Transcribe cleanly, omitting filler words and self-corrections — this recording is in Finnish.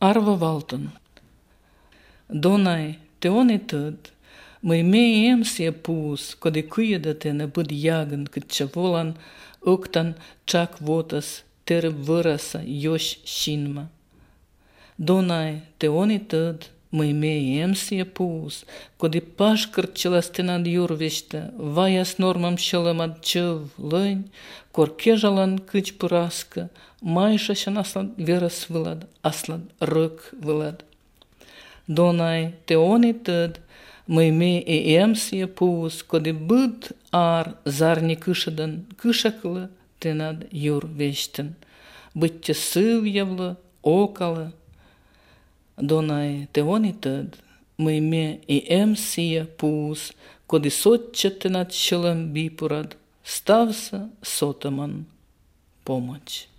Arvo Valton. Donai, te oni tăd, măi meiem sie pus, kodi kuiedate ne bud jagen, cât ce volan, octan čak votas, ter vărasa josh shinma. Donai, te oni tăd, măi meiem sie pus, kodi paškărtšelas tenad jurvește, vajas normam šelamad čev lăni, kor kežalan câci purască, maișașan aslad veras vălad, aslad răc vălad. Donai, te oni tăd, măi meiem sie pus, kodi bud ar zarni câșădan, câșăclă tenad jurveșten, bătce sâvjevlă, ocală. Donai, te oni tăd, măi meiem sie pus, kodi sotče tenad šelam bipurad, stavsa sotaman pomoć.